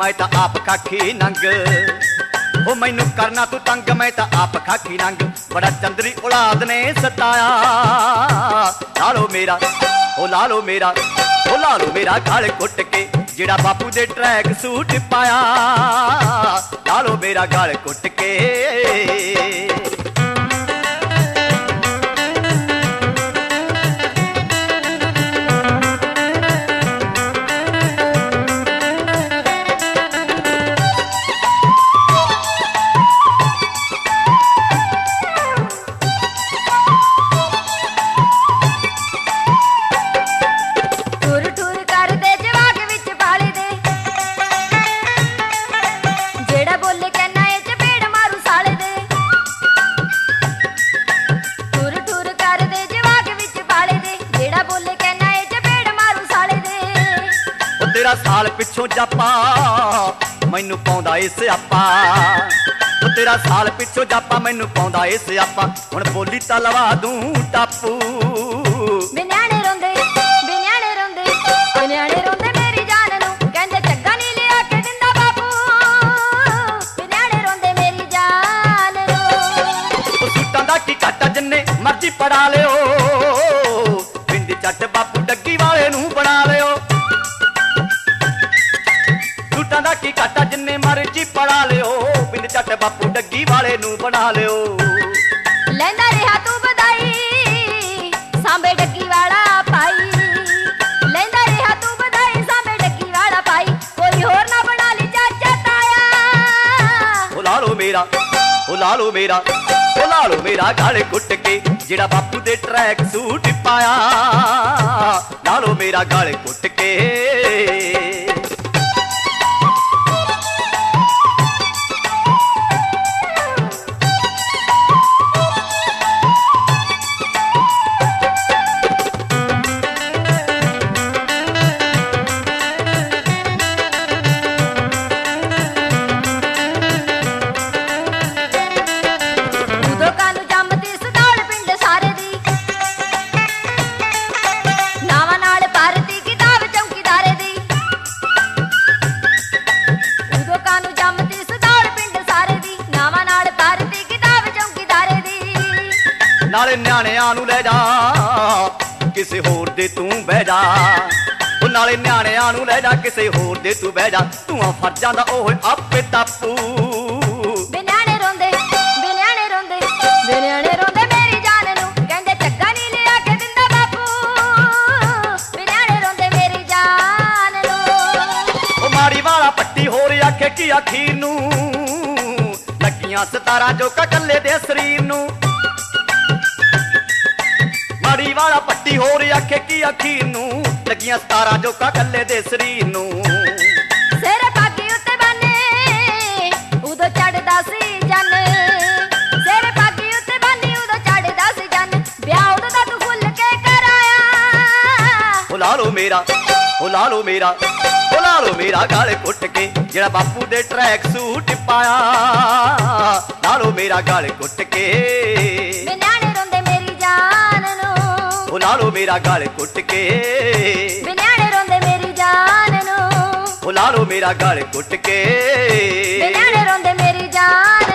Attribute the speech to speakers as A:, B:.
A: मैं तां आप खाखी नंग ओ मैनू करना तू तंग मैं तां आप खाखी नंग बड़ा चंदरी औलाद ने सताया लालो मेरा ओ लालो मेरा ओ लालो मेरा गल घुट के जिहड़ा बापू दे ट्रैक सूट पाया लालो मेरा गल घुट के तेरा साल पिछों जापा मैनू पाउंदा ए सियापा तेरा साल पिछों जापा मैनू पाउंदा ए सियापा हुण बोली तां लवा दूं टापू
B: बिन्याणे रोंदे मेरी जान नू कहंदे चग्गा नहीं लिया के दिंदा बापू बिन्याणे रोंदे मेरी जान नू
A: सूटां दा की घाटा जिन्ने मर्जी पड़ा लिओ पिंड चट बापू डग्गी वाले नू बना लिओ दा की घाटा जिन्ने मर्जी पड़ा लिओ पिंड चट बापू डग्गी वाले नू बना लिओ
B: लैंदा रहा तू बधाई सांबे डग्गी वाला पाई लैंदा रहा तू बधाई सांबे डग्गी वाला पाई कोई होर ना बना ली चाचा ताया
A: ओ लालो मेरा ओ लालो मेरा ओ लालो मेरा गल घुट के जिहड़ा बापू दे ट्रैक सूट पाया लालो मेरा गल घुट के नाले न्याणियां नू लै जा किसे होर दे तू बह जा नाले न्याणियां नू लै जा किसे होर दे तू बह जा तू फर्जां दा ओह आपे टापू
B: बिन्याणे रोंदे मेरी जान नू कहंदे चग्गा नहीं लिया के दिंदा बापू बिन्याणे रोंदे मेरी जान नू
A: ओ माड़ी वाला पट्टी होर आखे की अखीर नू लगियां 17 जो कल्ले दे शरीर नू माड़ी वाला पट्टी होर आखे की अखीर नू लगियां 17 जो कल्ले दे शरीर नू
B: सिर पागी उत्ते बने उदो चढ़दा सी जन सिर पागी उत्ते बनी उदो चढ़दा सी जन ब्याह उदो दा तू फुल के कराया
A: ओ लालो मेरा ओ लालो मेरा ओ लालो मेरा गल घुट के जिहड़ा बापू दे ट्रैक सूट पाया लालो मेरा गल घुट के
B: बिन्याणे रोंदे मेरी जान नू
A: ओ लालो मेरा गल घुट के
B: बिन्याणे रोंदे मेरी जान नू
A: ओ लालो मेरा गल घुट के
B: बिन्याणे रोंदे मेरी जान